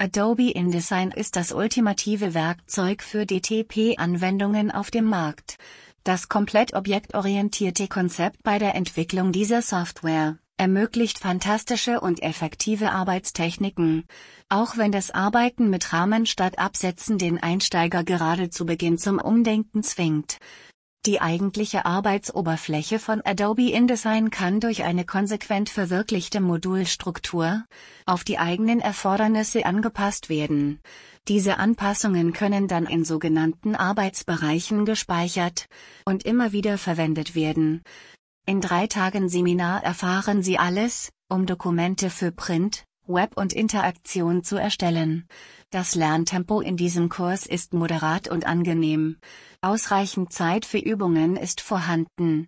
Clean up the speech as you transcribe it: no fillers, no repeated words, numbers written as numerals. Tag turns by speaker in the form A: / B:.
A: Adobe InDesign ist das ultimative Werkzeug für DTP-Anwendungen auf dem Markt. Das komplett objektorientierte Konzept bei der Entwicklung dieser Software ermöglicht fantastische und effektive Arbeitstechniken, auch wenn das Arbeiten mit Rahmen statt Absätzen den Einsteiger gerade zu Beginn zum Umdenken zwingt. Die eigentliche Arbeitsoberfläche von Adobe InDesign kann durch eine konsequent verwirklichte Modulstruktur auf die eigenen Erfordernisse angepasst werden. Diese Anpassungen können dann in sogenannten Arbeitsbereichen gespeichert und immer wieder verwendet werden. In 3 Tagen Seminar erfahren Sie alles, um Dokumente für Print, Web und Interaktion zu erstellen. Das Lerntempo in diesem Kurs ist moderat und angenehm. Ausreichend Zeit für Übungen ist vorhanden.